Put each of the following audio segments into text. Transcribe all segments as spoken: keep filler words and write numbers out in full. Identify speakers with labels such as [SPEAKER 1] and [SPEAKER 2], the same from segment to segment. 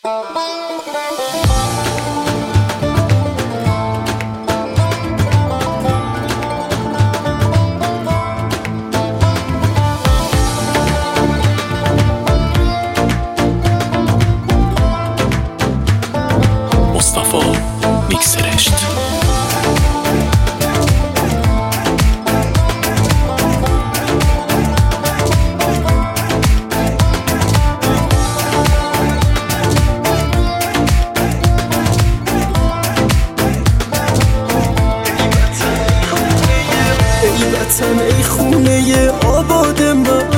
[SPEAKER 1] ای خونه آباد من،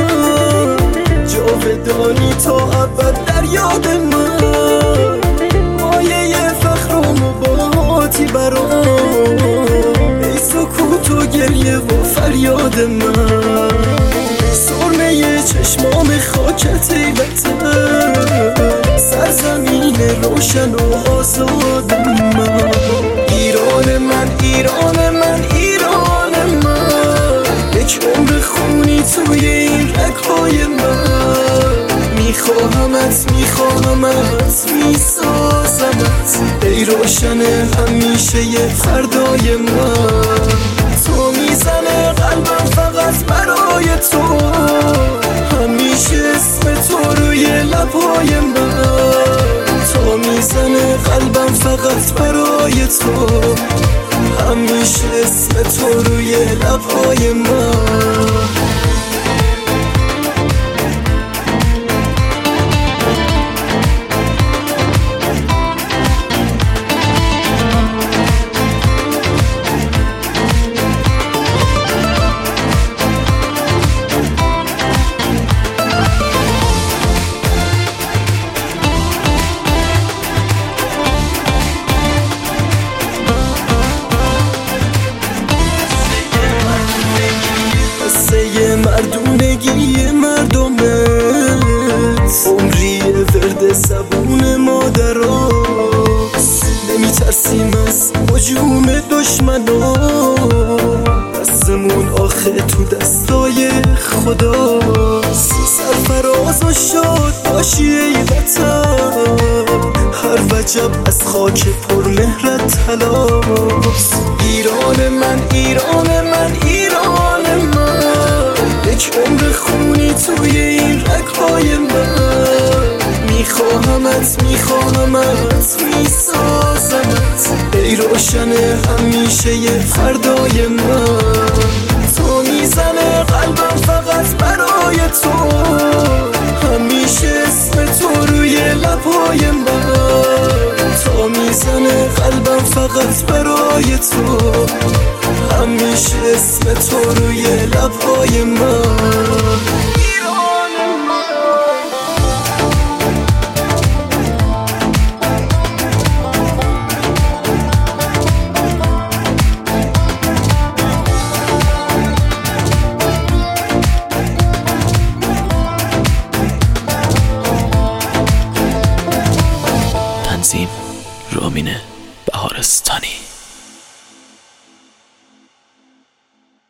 [SPEAKER 1] جاودانی تا ابد در یاد من، مایه فخر و مباهاتی برام، ای سکوت و گریه و فریاد من، سرمه چشمام خاکت ای وطن، سرزمین روشن و آزاد من، ایران من، ایران من، ایران من، یک عمر خونی توی این رگ‌های من، میخواهمت، میخواهمت، میسازمت، ای روشن همیشه ی فردای من، تو میزنه قلبم فقط برای تو، همیشه اسم تو روی لبهای من، تو میزنه قلبم فقط برای تو، همیشه اسم تو روی لبهای من. مردونگی مردمت، عمری ورد زبون مادراست، نمیترسیم از هجوم دشمنا، دستمون آخه تو دستای خداست، سرفراز و شاد باشی ای وطن، هر وجب از خاک پرمهرت هلاست، ایران من، ایران من، ایران من، یک عمر خونی توی این رگ‌های من، میخواهمت، میخواهمت، میسازمت، ای روشن همیشه ی فردای من، تو میزنه قلبم فقط برای تو، همیشه اسم تو روی لبهای من، تو میزنه قلبم فقط برای تو، همیشه اسم تو روی لبهای من.
[SPEAKER 2] تنظیم رامین بهارستانی.